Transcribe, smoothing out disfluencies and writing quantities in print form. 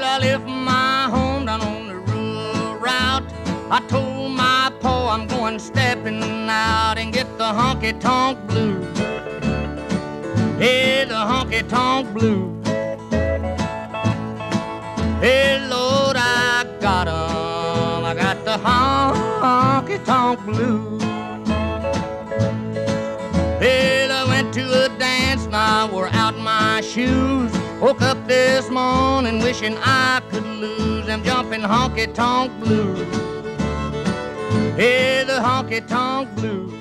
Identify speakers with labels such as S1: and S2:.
S1: I left my home down on the rural route. I told my pa I'm going stepping out and get the honky-tonk blues. Hey, the honky-tonk blues. Hey, Lord, I got 'em. I got the honky-tonk blues. Well, I went to a dance and I wore out my shoes. Woke up this morning wishing I could lose them jumping honky-tonk blues. Hey, the honky-tonk blues.